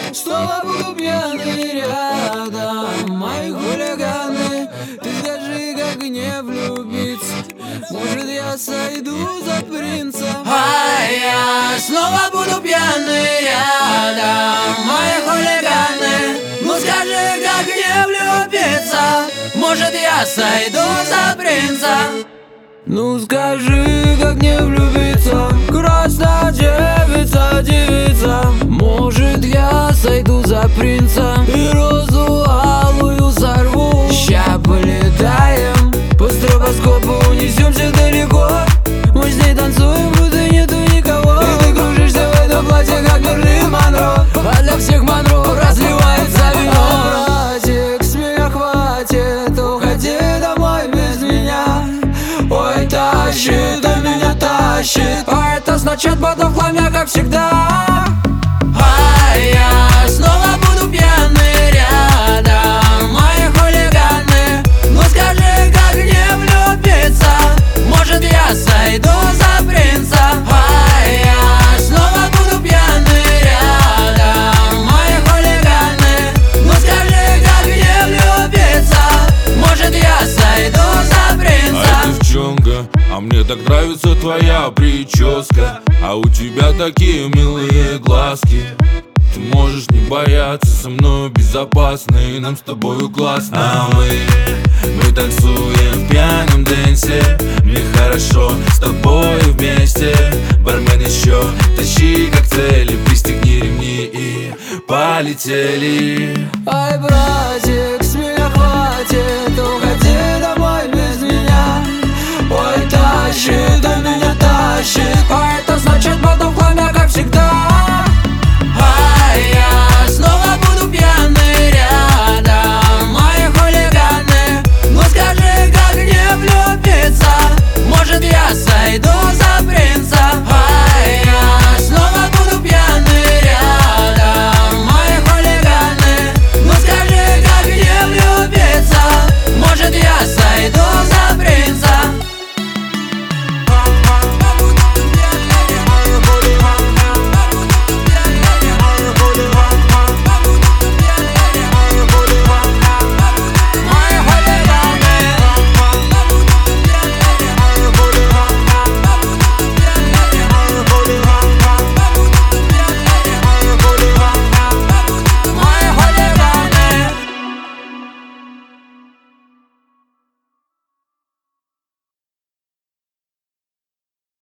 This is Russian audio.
Снова буду пьяный рядом, мои хулиганы. Ты скажи, как не влюбиться? Может, я сойду за принца? А я снова буду пьяный рядом, мои хулиганы. Ну скажи, как не влюбиться? Может, я сойду за принца? Ну скажи, как не влюбиться? Красная девица, девица. Может, я сойду за принца и розу алую сорву. Ща полетаем, по стробоскопу унесемся далеко. Мы с ней танцуем, будто нету никого. И ты кружишься в этом платье, как Мерлин Монро. А для всех Монро разливается вино. Братик, с меня хватит, уходи домой без меня. Ой, тащит, да меня тащит. А это значит, буду в хламе, как всегда. А я снова буду пьяный рядом, мои хулиганы. Ну скажи, как не влюбиться? Может, я сойду за принца? А я снова буду пьяный рядом, мои хулиганы. Ну скажи, как не влюбиться? Может, я сойду за принца? Ай, девчонка, а мне так нравится твоя прическа. А у тебя такие милые глазки. Ты можешь не бояться, со мной безопасно, и нам с тобою классно. А мы танцуем в пьяном дэнсе. Мне хорошо с тобой вместе. Бармен еще тащи коктейли, пристегни ремни и полетели. Ай, братик, с меня хватит, уходи домой без меня. Ой, тащит, да меня тащит.